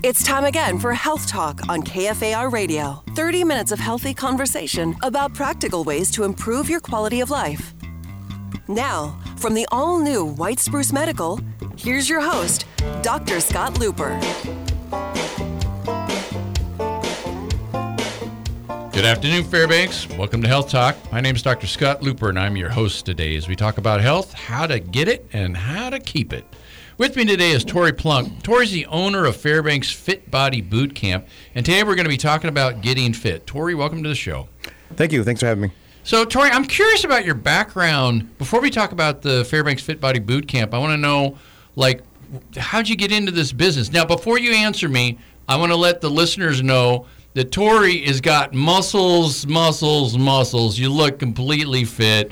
It's time again for Health Talk on KFAR Radio. 30 minutes of healthy conversation about practical ways to improve your quality of life. Now, from the all-new White Spruce Medical, here's your host, Dr. Scott Looper. Good afternoon, Fairbanks. Welcome to Health Talk. My name is Dr. Scott Looper, and I'm your host today as we talk about health, how to get it, and how to keep it. With me today is Tori Plunk. Tori's the owner of Fairbanks Fit Body Boot Camp, and today we're going to be talking about getting fit. Tori, welcome to the show. Thank you. Thanks for having me. So, Tori, I'm curious about your background. Before we talk about the Fairbanks Fit Body Boot Camp, I want to know, how'd you get into this business? Now, before you answer me, I want to let the listeners know that Tori has got muscles. You look completely fit.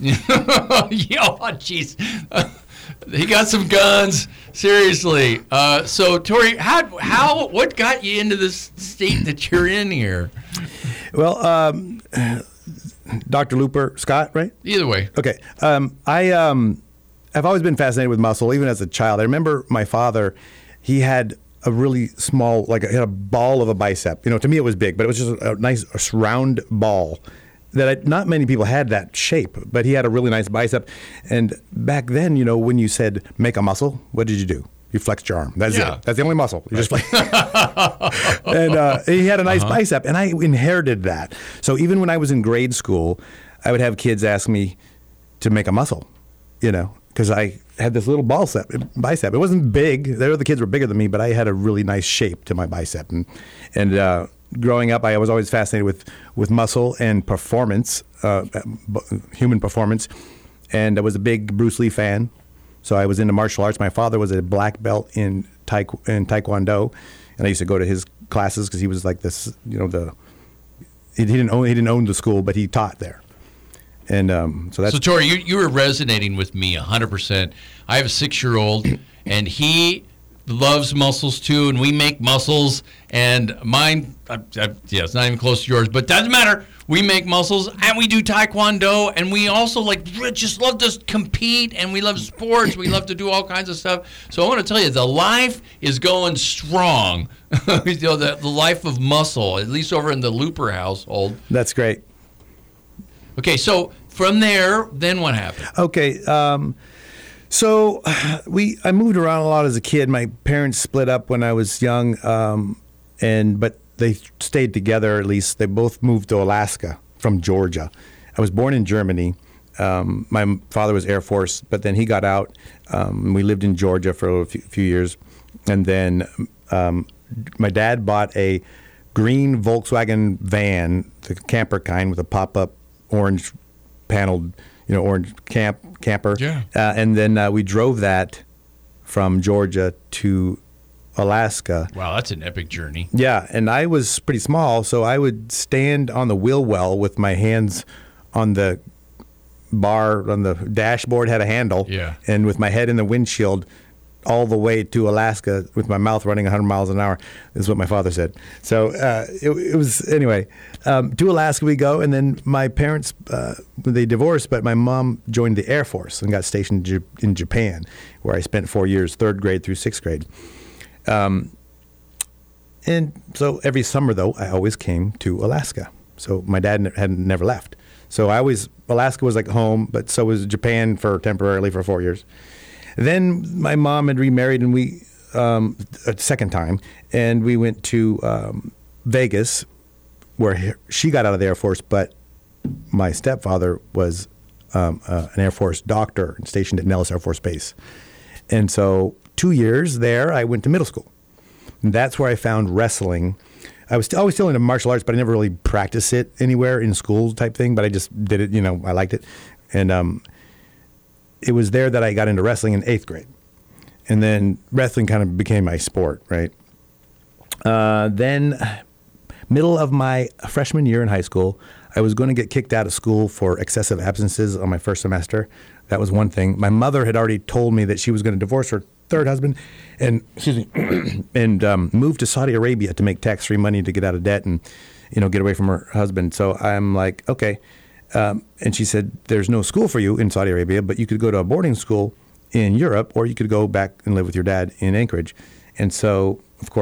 Jeez. He got some guns. Seriously. So, Tori, what got you into this state that you're in here? Well, Dr. Looper, Scott, right? Either way. Okay. I've always been fascinated with muscle, even as a child. I remember my father, he had a really small, he had a ball of a bicep. To me it was big, but it was just a nice round ball that not many people had that shape, but he had a really nice bicep. And back then, when you said make a muscle, what did you do? You flexed your arm. That's it. That's the only muscle. You just flex. And he had a nice bicep, and I inherited that. So even when I was in grade school, I would have kids ask me to make a muscle, because I had this little bicep. It wasn't big. The other kids were bigger than me, but I had a really nice shape to my bicep. And growing up, I was always fascinated with muscle and performance, human performance. And I was a big Bruce Lee fan. So I was into martial arts. My father was a black belt in Taekwondo, and I used to go to his classes because he was like this, he didn't own the school, but he taught there. And so Tori, you were resonating with me 100%. I have a 6-year-old, and he loves muscles too, and we make muscles, and mine, it's not even close to yours, but doesn't matter. We make muscles, and we do Taekwondo, and we also just love to compete, and we love sports. We love to do all kinds of stuff. So I want to tell you, the life is going strong. The life of muscle, at least over in the Looper household. That's great. Okay, so from there, then what happened? Okay, so I moved around a lot as a kid. My parents split up when I was young, but they stayed together. At least they both moved to Alaska from Georgia. I was born in Germany. My father was Air Force, but then he got out. We lived in Georgia for a few years, and then my dad bought a green Volkswagen van, the camper kind with a pop-up orange paneled, orange camper. Yeah. And then we drove that from Georgia to Alaska. Wow, that's an epic journey. Yeah, and I was pretty small, so I would stand on the wheel well with my hands on the bar, on the dashboard, had a handle. Yeah. And with my head in the windshield all the way to Alaska with my mouth running 100 miles an hour, is what my father said. So it was, anyway, to Alaska we go, and then my parents, they divorced, but my mom joined the Air Force and got stationed in Japan, where I spent 4 years, 3rd grade through 6th grade. And so every summer, though, I always came to Alaska. So my dad had never left. So Alaska was like home, but so was Japan temporarily for 4 years. Then my mom had remarried, and we a second time, and we went to Vegas, where she got out of the Air Force, but my stepfather was an Air Force doctor stationed at Nellis Air Force Base. And so 2 years there, I went to middle school. And that's where I found wrestling. I was always still into martial arts, but I never really practiced it anywhere in school type thing, but I just did it, I liked it. And it was there that I got into wrestling in 8th grade. And then wrestling kind of became my sport, right? Then middle of my freshman year in high school, I was going to get kicked out of school for excessive absences on my first semester. That was one thing. My mother had already told me that she was going to divorce her third husband and move to Saudi Arabia to make tax-free money to get out of debt and, get away from her husband. So I'm like, okay. And she said, there's no school for you in Saudi Arabia, but you could go to a boarding school in Europe, or you could go back and live with your dad in Anchorage. And so, of course,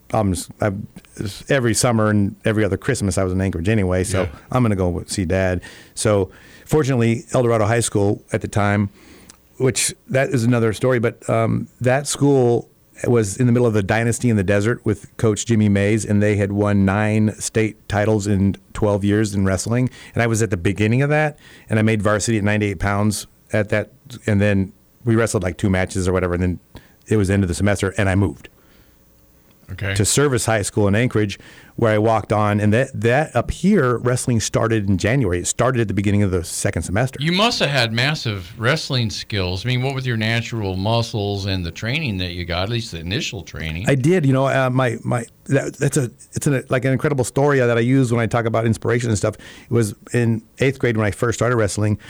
every summer and every other Christmas I was in Anchorage anyway, so Yeah. I'm going to go see Dad. So fortunately, El Dorado High School at the time, which that is another story, but that school was in the middle of the dynasty in the desert with Coach Jimmy Mays, and they had won 9 state titles in 12 years in wrestling. And I was at the beginning of that, and I made varsity at 98 pounds at that, and then we wrestled like 2 matches or whatever, and then it was the end of the semester, and I moved to Service High School in Anchorage, where I walked on, and that up here, wrestling started in January. It started at the beginning of the second semester. You must have had massive wrestling skills. I mean, what with your natural muscles and the training that you got, at least the initial training? I did. You know, it's like an incredible story that I use when I talk about inspiration and stuff. It was in 8th grade when I first started wrestling.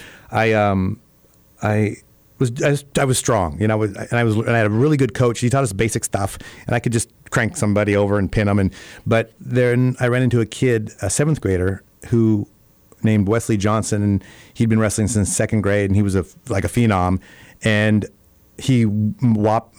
I was strong, you know, and I had a really good coach. He taught us basic stuff, and I could just crank somebody over and pin them. But then I ran into a kid, a 7th grader, who named Wesley Johnson, and he'd been wrestling since 2nd grade, and he was like a phenom, and he mopped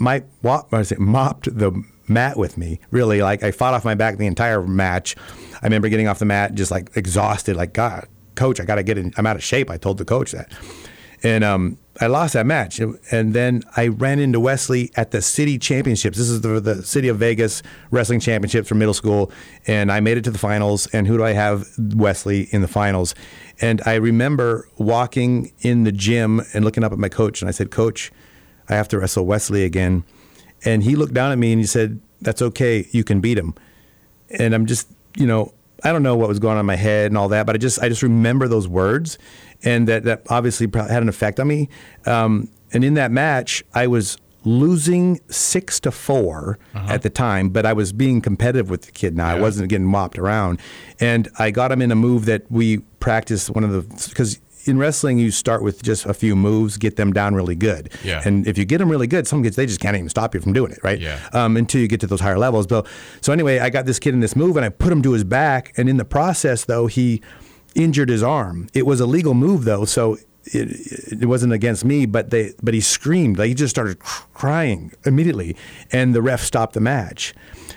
the mat with me. Really, like I fought off my back the entire match. I remember getting off the mat just like exhausted, like, God, coach, I got to get in. I'm out of shape. I told the coach that. And I lost that match. And then I ran into Wesley at the city championships. This is the City of Vegas wrestling championships for middle school. And I made it to the finals. And who do I have? Wesley in the finals. And I remember walking in the gym and looking up at my coach. And I said, Coach, I have to wrestle Wesley again. And he looked down at me and he said, that's okay. You can beat him. And I'm just, you know, I don't know what was going on in my head and all that, but I just remember those words, and that obviously had an effect on me. And in that match, I was losing 6-4 at the time, but I was being competitive with the kid now. Yeah. I wasn't getting mopped around. And I got him in a move that we practiced, because in wrestling, you start with just a few moves, get them down really good. Yeah. And if you get them really good, some kids, they just can't even stop you from doing it, right? Yeah. Until you get to those higher levels. So anyway, I got this kid in this move, and I put him to his back, and in the process, though, he injured his arm. It was a legal move, though, so it wasn't against me, but he screamed. Like, he just started crying immediately, and the ref stopped the match.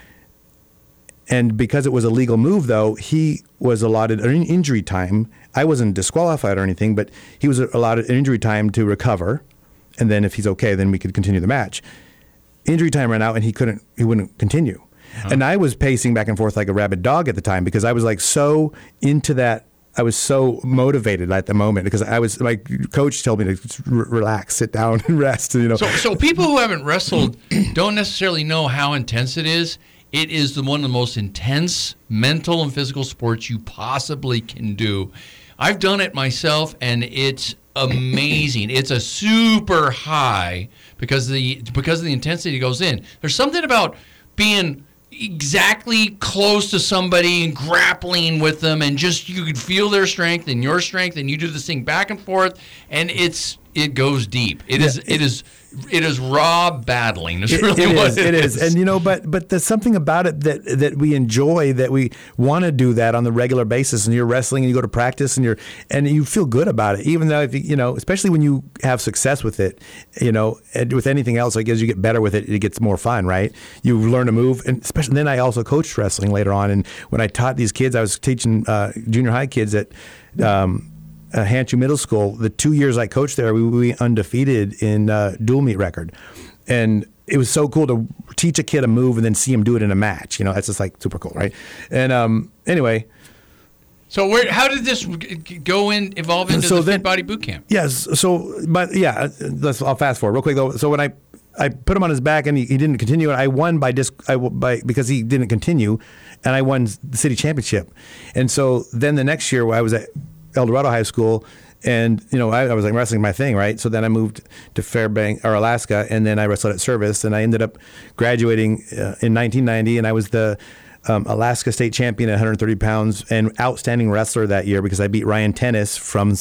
And because it was a legal move, though, he was allotted an injury time. I wasn't disqualified or anything, but he was allotted an injury time to recover. And then if he's okay, then we could continue the match. Injury time ran out, and he wouldn't continue. And I was pacing back and forth like a rabid dog at the time, because I was like so into that. I was so motivated at the moment, because my coach told me to relax, sit down, and rest. You know. So people who haven't wrestled don't necessarily know how intense it is. It is one of the most intense mental and physical sports you possibly can do. I've done it myself, and it's amazing. It's a super high because of the intensity that goes in. There's something about being exactly close to somebody and grappling with them, and just you can feel their strength and your strength, and you do this thing back and forth, and it goes deep. It is raw battling. It is. And you know, but there's something about it that we enjoy, that we want to do that on the regular basis. And you're wrestling, and you go to practice, and you feel good about it, even though especially when you have success with it, and with anything else, like as you get better with it, it gets more fun, right? You learn to move, and especially then I also coached wrestling later on, and when I taught these kids, I was teaching junior high kids at Hanchu Middle School. The 2 years I coached there, we were undefeated in dual meet record. And it was so cool to teach a kid a move and then see him do it in a match. That's just like super cool, right? And anyway. So how did this evolve into the Fit Body Boot Camp? Yes. I'll fast forward real quick though. So when I put him on his back and he didn't continue, and I won because he didn't continue, and I won the city championship. And so then the next year, I was at El Dorado High School, and I was like wrestling my thing, right? So then I moved to Fairbanks or Alaska, and then I wrestled at Service, and I ended up graduating in 1990, and I was the Alaska state champion at 130 pounds and outstanding wrestler that year, because I beat Ryan Tennis from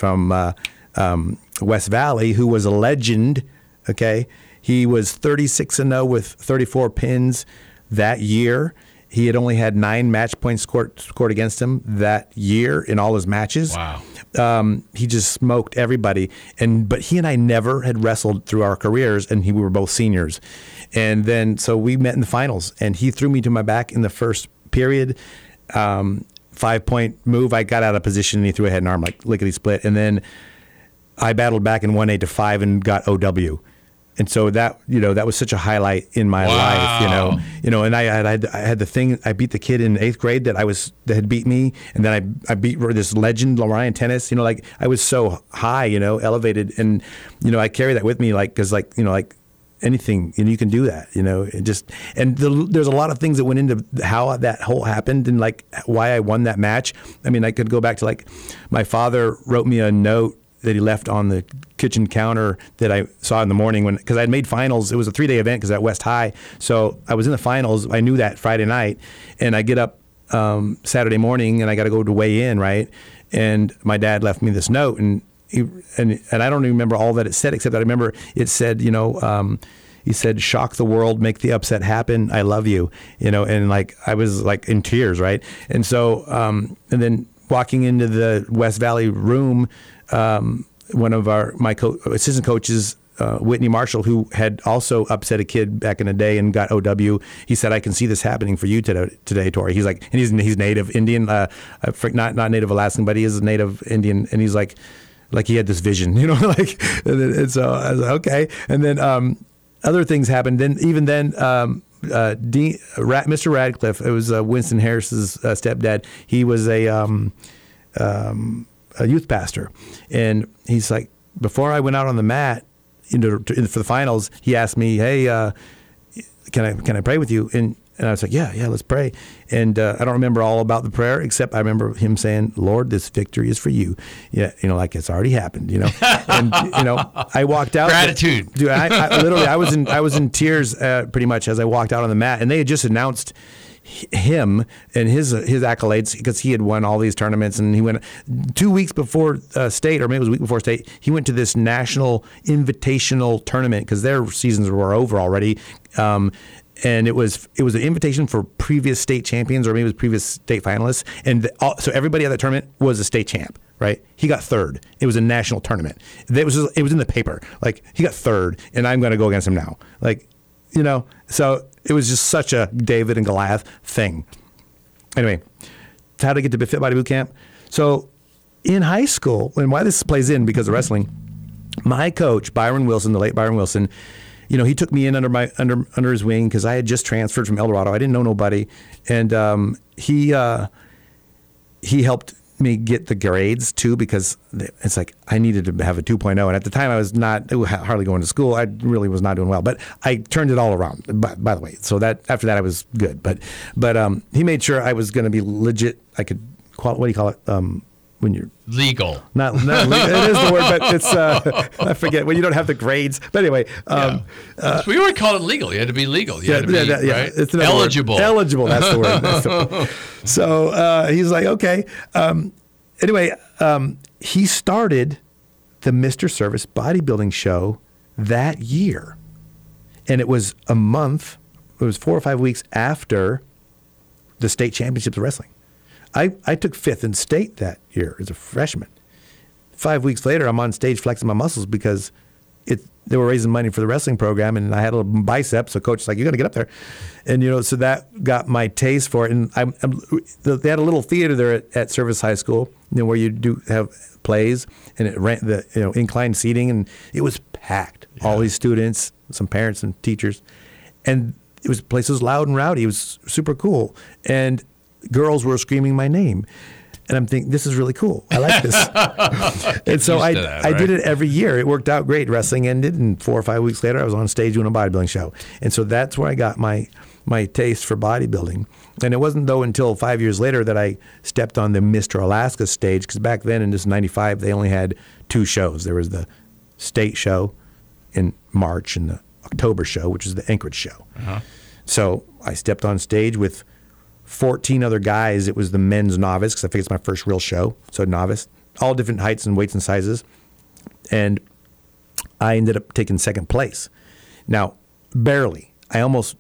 West Valley, who was a legend. Okay, he was 36-0 with 34 pins that year. He had only had 9 match points scored against him that year in all his matches. Wow. He just smoked everybody. But he and I never had wrestled through our careers, and we were both seniors. And then so we met in the finals, and he threw me to my back in the first period. 5-point move. I got out of position, and he threw a head and arm like lickety split. And then I battled back and won 8-5 and got OW. And so that was such a highlight in my life, and I had the thing. I beat the kid in 8th grade that had beat me, and then I beat this legend, Ryan Tennis. I was so high, elevated, and I carry that with me, because anything, you can do that, there's a lot of things that went into how that whole happened and why I won that match. I mean, I could go back to my father wrote me a note that he left on the kitchen counter that I saw in the morning because I'd made finals. It was a 3-day event because at West High. So I was in the finals. I knew that Friday night, and I get up Saturday morning and I got to go to weigh in, right? And my dad left me this note, and I don't even remember all that it said, except that I remember it said, he said, "Shock the world, make the upset happen. I love you," and I was in tears, right? And so, and then walking into the West Valley room, one of my assistant coaches, Whitney Marshall, who had also upset a kid back in the day and got OW, he said, "I can see this happening for you today, Tori." He's and he's native Indian, not native Alaskan, but he is native Indian, and he's like he had this vision, and so I was like, okay. And then other things happened. Then Mr. Radcliffe, it was Winston Harris's stepdad. He was a youth pastor, and he's like, before I went out on the mat for the finals, he asked me, "Hey, can I pray with you?" And I was like, yeah, let's pray. And I don't remember all about the prayer, except I remember him saying, "Lord, this victory is for you." Yeah, it's already happened, And I walked out. Gratitude, dude. I literally, I was in tears pretty much as I walked out on the mat, and they had just announced him and his accolades because he had won all these tournaments, and he went 2 weeks before state, or maybe it was a week before state. He went to this national invitational tournament because their seasons were over already, and it was an invitation for previous state champions or maybe it was previous state finalists, and so everybody at that tournament was a state champ. Right, he got 3rd. It was a national tournament. It was in the paper. He got 3rd, and I'm going to go against him now. So it was just such a David and Goliath thing. Anyway, how to get to Fit Body Boot Camp. So in high school, and why this plays in because of wrestling, my coach, Byron Wilson, the late Byron Wilson, he took me in under his wing because I had just transferred from El Dorado. I didn't know nobody. And he helped me get the grades too, because it's I needed to have a 2.0, and at the time I was not hardly going to school. I really was not doing well, but I turned it all around, by the way. So that after that I was good, but he made sure I was going to be legit. I could what do you call it when you're legal? Not legal. It is the word, but it's I forget when you don't have the grades. But anyway, we already call it legal. You had to be legal. You had to be right? It's eligible. Word. Eligible. That's the word. So he's like, okay. Anyway, he started the Mr. Service bodybuilding show that year, and it was a month. It was 4 or 5 weeks after the state championships of wrestling. I took 5th in state that year as a freshman. 5 weeks later, I'm on stage flexing my muscles because they were raising money for the wrestling program, and I had a little bicep. So coach was like, "You got to get up there," and so that got my taste for it. And they had a little theater there at Service High School, where you do have plays, and it ran the inclined seating, and it was packed. Yeah. All these students, some parents and teachers, and the place was loud and rowdy. It was super cool, and girls were screaming my name. And I'm thinking, this is really cool. I like this. And so I did it every year. It worked out great. Wrestling ended, and 4 or 5 weeks later, I was on stage doing a bodybuilding show. And so that's where I got my taste for bodybuilding. And it wasn't, though, until 5 years later that I stepped on the Mr. Alaska stage, because back then, in this 95, they only had 2 shows. There was the state show in March and the October show, which is the Anchorage show. Uh-huh. So I stepped on stage with 14 other guys. It was the men's novice, because I figured it's my first real show. So novice, all different heights and weights and sizes. And I ended up taking 2nd place. Now, barely. I almost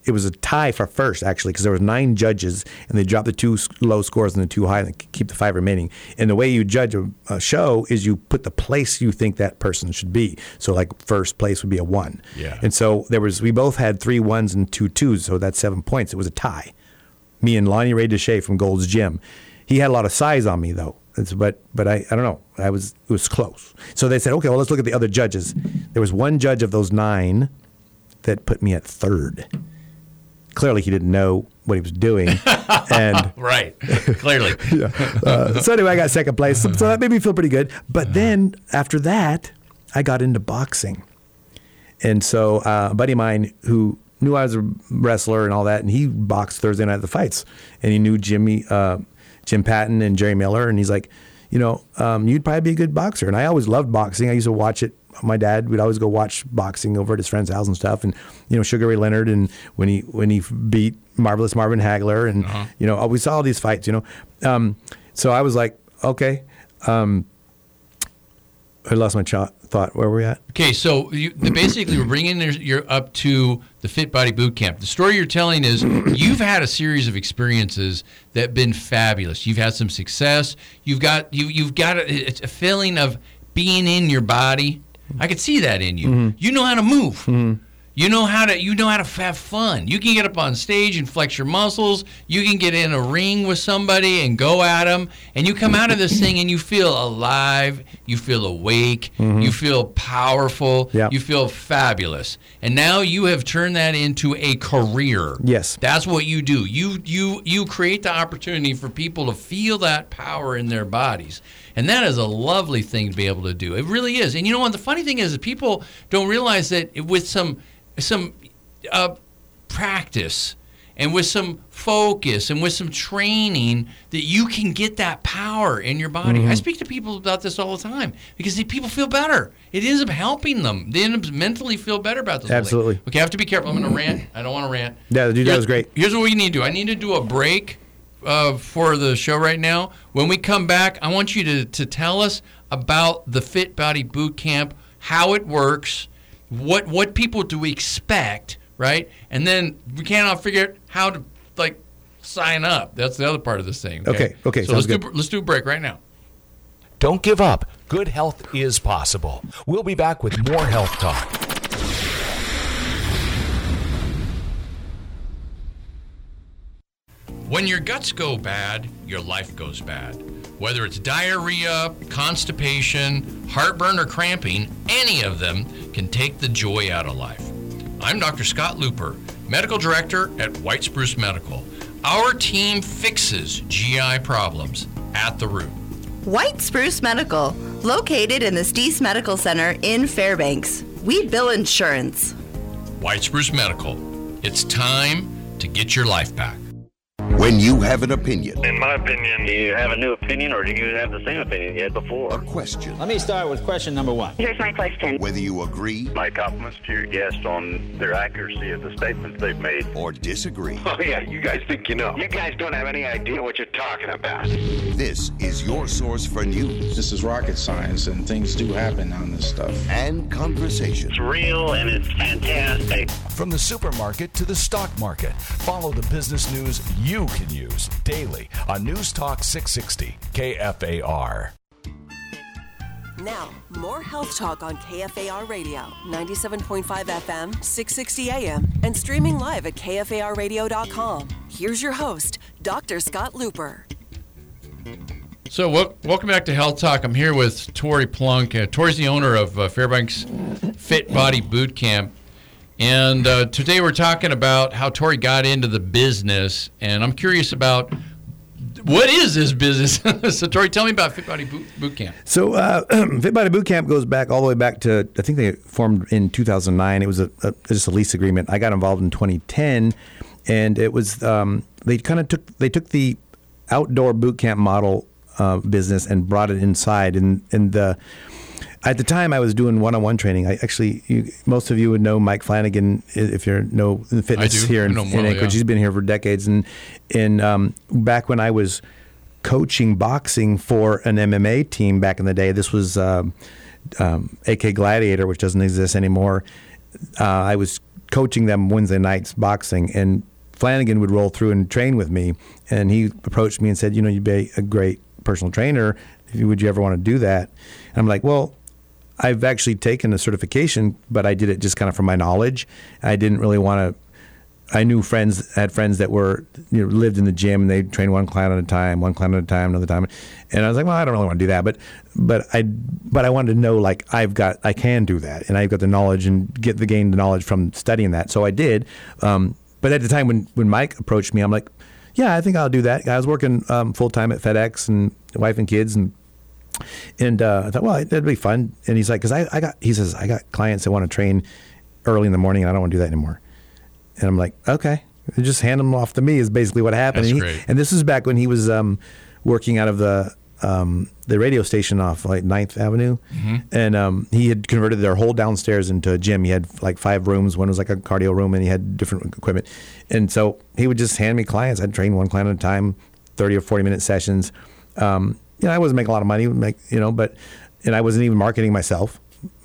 it was a tie for first, actually, because there were 9 judges, and they dropped the 2 low scores and the 2 high, and keep the 5 remaining. And the way you judge a show is you put the place you think that person should be. So, like, first place would be a 1. Yeah. And so we both had 3 1s and 2 2s, so that's 7 points. It was a tie. Me and Lonnie Ray Deshay from Gold's Gym. He had a lot of size on me, though. But I don't know. It was close. So they said, okay, well, let's look at the other judges. There was one judge of those 9 that put me at 3rd. Clearly, he didn't know what he was doing. And right, clearly. So anyway, I got 2nd place. So that made me feel pretty good. But then after that, I got into boxing. And so a buddy of mine who knew I was a wrestler and all that, and he boxed Thursday night at the fights. And he knew Jim Patton and Jerry Miller. And he's like, you'd probably be a good boxer. And I always loved boxing. I used to watch it. My dad would always go watch boxing over at his friend's house and stuff. And, Sugar Ray Leonard, and when he beat Marvelous Marvin Hagler, and, we saw all these fights, So I was like, okay. I lost my thought. Where were we at? Okay, so basically we're bringing you're up to the Fit Body Boot Camp. The story you're telling is you've had a series of experiences that have been fabulous. You've had some success. You've got a feeling of being in your body. I could see that in you. Mm-hmm. You know how to move. Mm-hmm. You know how to have fun. You can get up on stage and flex your muscles. You can get in a ring with somebody and go at them. And you come out of this thing and you feel alive. You feel awake. Mm-hmm. You feel powerful. Yep. You feel fabulous. And now you have turned that into a career. Yes. That's what you do. You create the opportunity for people to feel that power in their bodies. And that is a lovely thing to be able to do. It really is. And you know what? The funny thing is that people don't realize that with some practice and with some focus and with some training that you can get that power in your body. Mm-hmm. I speak to people about this all the time because people feel better. It ends up helping them. They end up mentally feel better about this. Absolutely. Okay, I have to be careful. I'm going to rant. I don't want to rant. Yeah, dude, that was great. Here's what we need to do. I need to do a break for the show right now. When we come back, I want you to tell us about the Fit Body Boot Camp, how it works, what people do we expect, right? And then we can't all figure out how to sign up. That's the other part of this thing. Okay. So let's do a break right now. Don't give up. Good health is possible. We'll be back with more Health Talk. When your guts go bad, your life goes bad. Whether it's diarrhea, constipation, heartburn, or cramping, any of them can take the joy out of life. I'm Dr. Scott Looper, Medical Director at White Spruce Medical. Our team fixes GI problems at the root. White Spruce Medical, located in the Steese Medical Center in Fairbanks. We bill insurance. White Spruce Medical. It's time to get your life back. When you have an opinion. In my opinion, do you have a new opinion or do you have the same opinion you had before? A question. Let me start with question number 1. Here's my question. Whether you agree. My compliments to your guest on their accuracy of the statements they've made. Or disagree. Oh, yeah, you guys think you know. You guys don't have any idea what you're talking about. This is your source for news. This is rocket science, and things do happen on this stuff. And conversation. It's real and it's fantastic. From the supermarket to the stock market, follow the business news you can use daily on News Talk 660 KFAR. Now, more Health Talk on KFAR Radio, 97.5 FM, 660 AM, and streaming live at KFARradio.com. Here's your host, Dr. Scott Looper. So welcome back to Health Talk. I'm here with Tori Plunk. Tori's the owner of Fairbanks Fit Body Boot Camp. And today we're talking about how Tori got into the business, and I'm curious about what is this business? So Tori, tell me about Fit Body Boot Camp. So Fit Body Boot Camp goes back all the way back to, I think they formed in 2009. It was just a lease agreement. I got involved in 2010, and it was they took the outdoor boot camp model business and brought it inside, and at the time, I was doing one-on-one training. Most of you would know Mike Flanagan if you know fitness here in Anchorage. Yeah. He's been here for decades. And back when I was coaching boxing for an MMA team back in the day, this was AK Gladiator, which doesn't exist anymore. I was coaching them Wednesday nights boxing, and Flanagan would roll through and train with me, and he approached me and said, you'd be a great personal trainer. Would you ever want to do that? And I'm like, well, I've actually taken a certification, but I did it just kind of for my knowledge. I didn't really want to. I had friends that were, lived in the gym, and they trained one client at a time, another time. And I was like, well, I don't really want to do that. But I wanted to know, like, I can do that, and I've got the knowledge and gain the knowledge from studying that. So I did. But at the time when Mike approached me, I'm like, yeah, I think I'll do that. I was working full time at FedEx and wife and kids, and I thought, well, that'd be fun. And he's like, he says, I got clients that want to train early in the morning, and I don't want to do that anymore. And I'm like, okay, just hand them off to me is basically what happened. That's great. And this is back when he was working out of the radio station off like 9th Avenue. Mm-hmm. And he had converted their whole downstairs into a gym. He had like 5 rooms. One was like a cardio room, and he had different equipment. And so he would just hand me clients. I'd train one client at a time, 30 or 40-minute sessions. I wasn't making a lot of money, and I wasn't even marketing myself.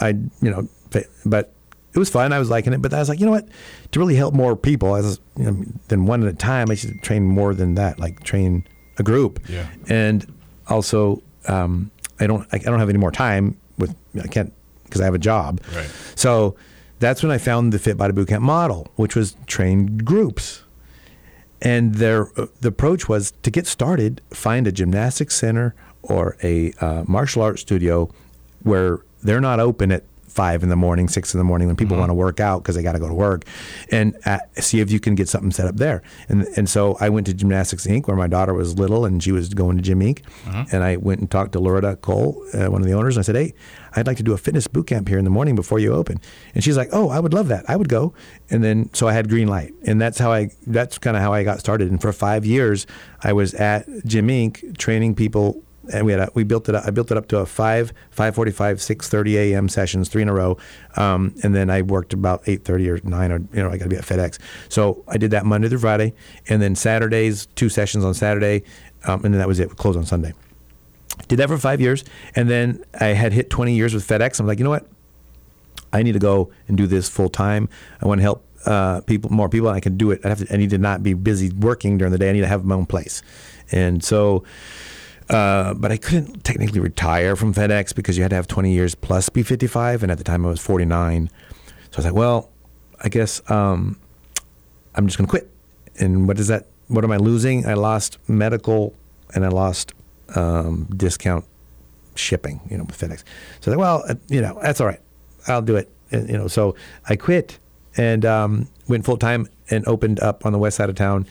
But it was fun. I was liking it, but I was like, you know what? To really help more people, than one at a time, I should train more than that. Like train a group. Yeah. And also, I don't have any more time I can't because I have a job. Right. So that's when I found the Fit Body Bootcamp model, which was train groups. And the approach was to get started, find a gymnastics center or a martial arts studio where they're not open at 5 in the morning, 6 in the morning when people want to work out because they got to go to work, and see if you can get something set up there. And so I went to Gymnastics Inc. where my daughter was little and she was going to Gym Inc. And I went and talked to Loretta Cole, one of the owners, and I said, hey, I'd like to do a fitness boot camp here in the morning before you open. And she's like, oh, I would love that. I would go. And then so I had green light, and that's kind of how I got started. And for 5 years, I was at Gym Inc. training people. And we built it up. I built it up to a 5:45, 6:30 a.m. sessions, 3 in a row, and then I worked about 8:30 or 9, or I got to be at FedEx. So I did that Monday through Friday, and then Saturdays 2 sessions on Saturday, and then that was it. We closed on Sunday. Did that for 5 years, and then I had hit 20 years with FedEx. I'm like, you know what? I need to go and do this full time. I want to help more people, and I can do it. I need to not be busy working during the day. I need to have my own place, and so. But I couldn't technically retire from FedEx because you had to have 20 years plus be 55, and at the time I was 49. So I was like, well, I guess I'm just going to quit. And what am I losing? I lost medical, and I lost discount shipping, with FedEx. So I was like, well, that's all right. I'll do it. And, so I quit and went full time and opened up on the west side of town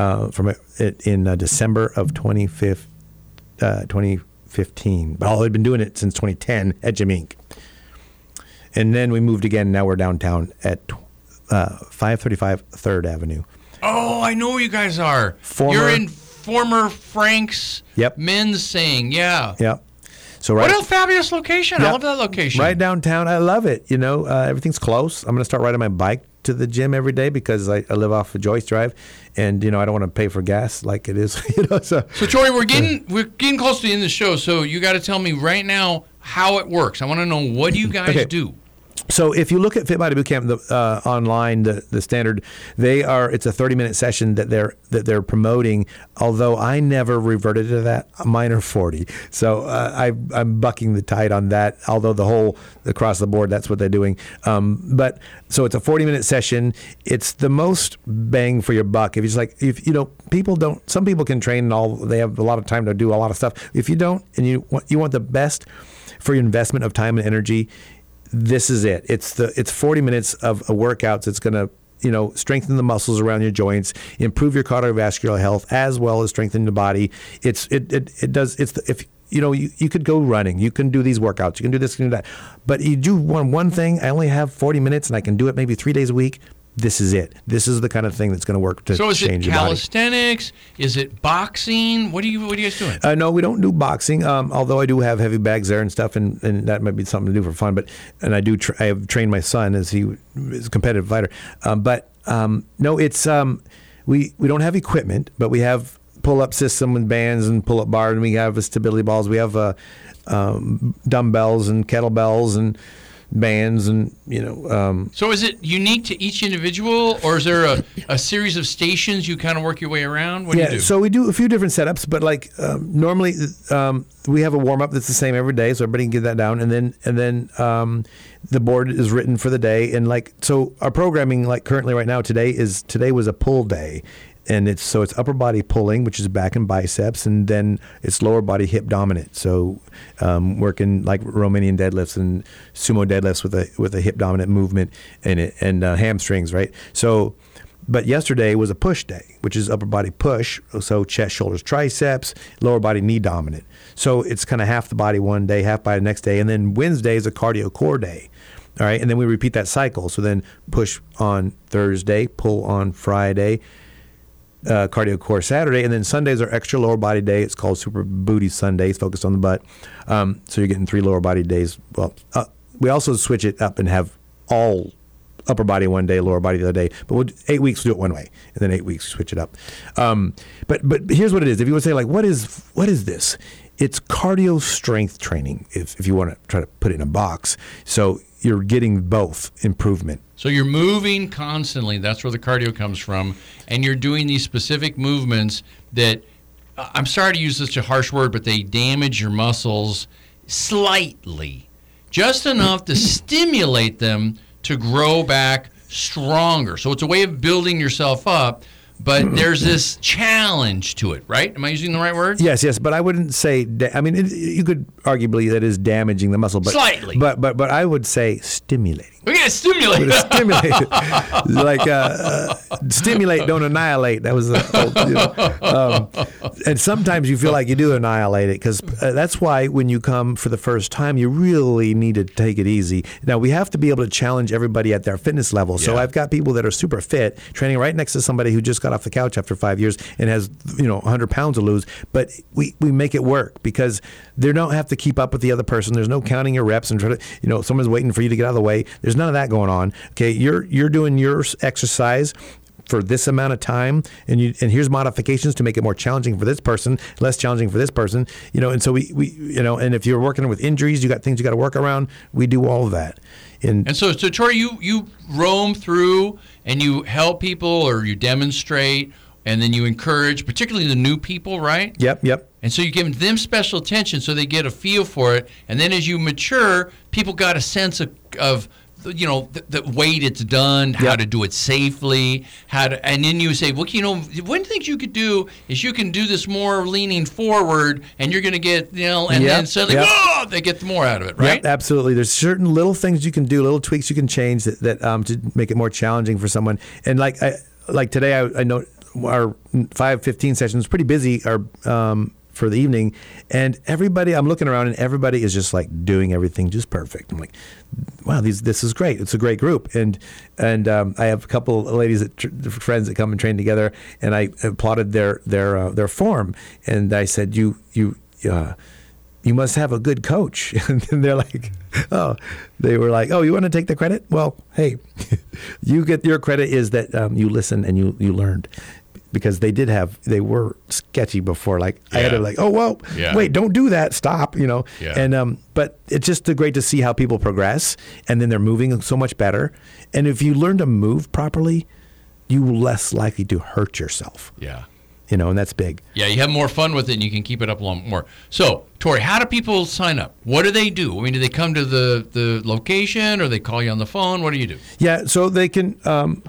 in December of 2015. But I'd been doing it since 2010 at Gym Inc. And then we moved again. Now we're downtown at 535 3rd Avenue. Oh, I know where you guys are. You're in former Frank's Men's Saying, yeah. Yep. So what a fabulous location. Yep. I love that location. Right downtown. I love it. Everything's close. I'm going to start riding my bike to the gym every day because I live off of Joyce Drive, and I don't want to pay for gas like it is. So Troy, we're getting close to the end of the show. So you got to tell me right now how it works. I want to know, what do you guys do? So if you look at Fit Body Bootcamp online, the standard, it's a 30-minute session that they're promoting. Although I never reverted to that, mine are 40. So I'm bucking the tide on that. Although across the board, that's what they're doing. But so it's a 40-minute session. It's the most bang for your buck. Some people can train they have a lot of time to do a lot of stuff. If you don't, and you want the best for your investment of time and energy, this is it. It's 40 minutes of workouts. It's going to strengthen the muscles around your joints, improve your cardiovascular health, as well as strengthen the body. You could go running, you can do these workouts, you can do this, you can do that. But you do one thing. I only have 40 minutes, and I can do it maybe 3 days a week. This is it. This is the kind of thing that's going to work to change your body. So is it calisthenics? Is it boxing? What are you guys doing? No, we don't do boxing. Although I do have heavy bags there and stuff, and that might be something to do for fun. I have trained my son as he is a competitive fighter. No, it's we don't have equipment, but we have pull-up system and bands and pull-up bars, and we have stability balls. We have dumbbells and kettlebells and bands and So is it unique to each individual, or is there a series of stations you kind of work your way around? What do you do? So we do a few different setups, but like normally we have a warm up that's the same every day, so everybody can get that down, and then the board is written for the day, and like so our programming like currently right now today was a pull day. And it's upper body pulling, which is back and biceps, and then it's lower body hip dominant. So working like Romanian deadlifts and sumo deadlifts with a hip dominant movement and hamstrings, right? So, but yesterday was a push day, which is upper body push. So chest, shoulders, triceps, lower body knee dominant. So it's kind of half the body one day, half body the next day, and then Wednesday is a cardio core day. All right, and then we repeat that cycle. So then push on Thursday, pull on Friday. Cardio core Saturday, and then Sundays are extra lower body day. It's called Super Booty Sundays, focused on the butt. So you're getting 3 lower body days. Well, we also switch it up and have all upper body one day, lower body the other day. But 8 weeks we do it one way, and then 8 weeks we switch it up. But here's what it is. If you would say like, what is this? It's cardio strength training. If you want to try to put it in a box, so you're getting both improvement. So you're moving constantly. That's where the cardio comes from. And you're doing these specific movements that, I'm sorry to use such a harsh word, but they damage your muscles slightly. Just enough to stimulate them to grow back stronger. So it's a way of building yourself up. But there's this challenge to it, right? Am I using the right word? Yes, but I wouldn't say. You could arguably that is damaging the muscle, but slightly. But I would say stimulating. We're gonna stimulate. Stimulate, like stimulate, don't annihilate. That was the old, and sometimes you feel like you do annihilate it because that's why when you come for the first time, you really need to take it easy. Now we have to be able to challenge everybody at their fitness level. So I've got people that are super fit training right next to somebody who just got off the couch after 5 years and has 100 pounds to lose, but we make it work because they don't have to keep up with the other person. There's no counting your reps and try to, someone's waiting for you to get out of the way. There's none of that going on. Okay, you're doing your exercise for this amount of time, and here's modifications to make it more challenging for this person, less challenging for this person. And so we and if you're working with injuries, you got things you got to work around. We do all of that. And so Tori, you roam through and you help people or you demonstrate, and then you encourage, particularly the new people, right? Yep. And so you give them special attention so they get a feel for it, and then as you mature, people got a sense of the weight it's done, how to do it safely, and then you say, well, one of the things you could do is you can do this more leaning forward, and you're going to get, then suddenly, they get more out of it, right? Yep, absolutely. There's certain little things you can do, little tweaks you can change that to make it more challenging for someone. And like today, I know our 5:15 session is pretty busy. For the evening, and everybody, I'm looking around and everybody is just like doing everything just perfect. I'm like, wow, this is great. It's a great group. And I have a couple of ladies friends that come and train together, and I applauded their form, and I said, you must have a good coach. And they're like, they were like, you want to take the credit? Well, hey, you get your credit is that you listened and you learned. Because they were sketchy before. Like I had to wait, don't do that, stop, Yeah. And but it's just great to see how people progress, and then they're moving so much better. And if you learn to move properly, you're less likely to hurt yourself. Yeah. And that's big. Yeah, you have more fun with it, and you can keep it up a lot more. So, Tori, how do people sign up? What do they do? I mean, do they come to the location, or they call you on the phone? What do you do? Yeah, so they can.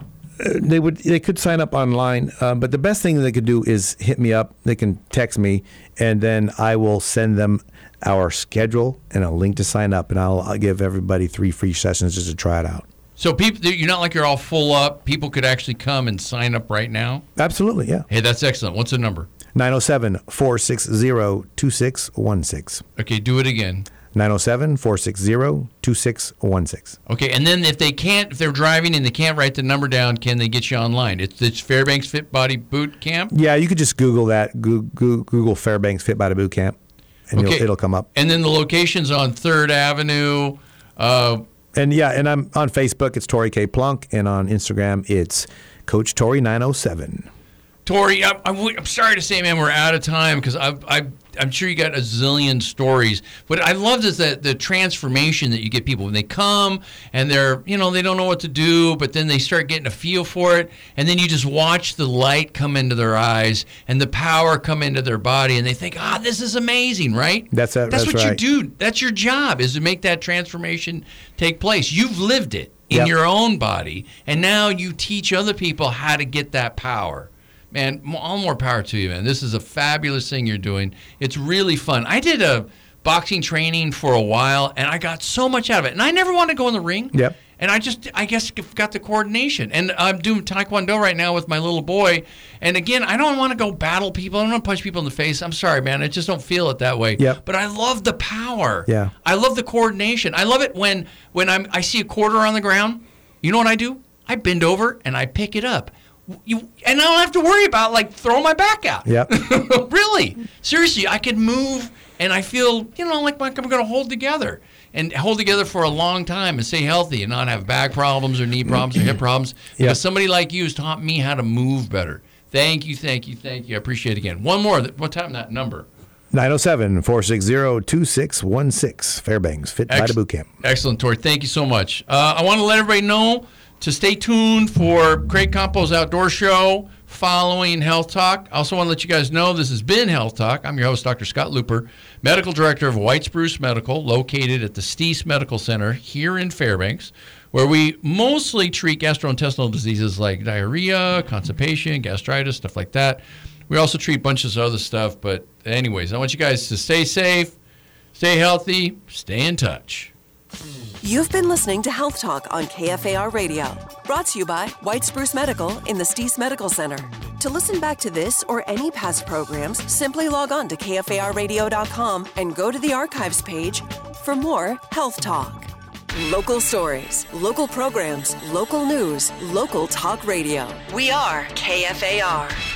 They could sign up online, but the best thing they could do is hit me up. They can text me, and then I will send them our schedule and a link to sign up, and I'll give everybody 3 free sessions just to try it out. So you're not like you're all full up. People could actually come and sign up right now? Absolutely, yeah. Hey, that's excellent. What's the number? 907-460-2616. Okay, do it again. 907-460-2616. Okay, and then if they're driving and they can't write the number down, can they get you online? It's Fairbanks Fit Body Boot Camp? Yeah, you could just Google that. Google Fairbanks Fit Body Boot Camp, and it'll come up. And then the location's on 3rd Avenue. And I'm on Facebook. It's Tori K. Plunk, and on Instagram, it's Coach Tori 907. Tori, I'm sorry to say, man, we're out of time because I'm sure you got a zillion stories. What I loved is that the transformation that you get people when they come and they're, they don't know what to do, but then they start getting a feel for it. And then you just watch the light come into their eyes and the power come into their body. And they think, this is amazing, right? That's what right. you do. That's your job, is to make that transformation take place. You've lived it in your own body. And now you teach other people how to get that power. Man, all more power to you, man. This is a fabulous thing you're doing. It's really fun. I did a boxing training for a while, and I got so much out of it. And I never wanted to go in the ring. Yep. And I guess, got the coordination. And I'm doing Taekwondo right now with my little boy. And again, I don't want to go battle people. I don't want to punch people in the face. I'm sorry, man. I just don't feel it that way. Yep. But I love the power. Yeah. I love the coordination. I love it when I see a quarter on the ground. You know what I do? I bend over and I pick it up. And I don't have to worry about throwing my back out. Yep. Really. Seriously, I can move and I feel, like I'm going to hold together and hold together for a long time and stay healthy and not have back problems or knee problems or hip problems. Because somebody like you has taught me how to move better. Thank you. I appreciate it again. One more. What time that number? 907-460-2616. Fairbanks Fit Vita Boot Camp. Excellent, Tori. Thank you so much. I want to let everybody know to stay tuned for Craig Campos Outdoor Show following Health Talk. I also want to let you guys know this has been Health Talk. I'm your host, Dr. Scott Looper, Medical Director of White Spruce Medical, located at the Steese Medical Center here in Fairbanks, where we mostly treat gastrointestinal diseases like diarrhea, constipation, gastritis, stuff like that. We also treat bunches of other stuff. But anyways, I want you guys to stay safe, stay healthy, stay in touch. You've been listening to Health Talk on KFAR Radio, brought to you by White Spruce Medical in the Steese Medical Center. To listen back to this or any past programs, simply log on to KFARradio.com and go to the archives page for more Health Talk. Local stories, local programs, local news, local talk radio. We are KFAR.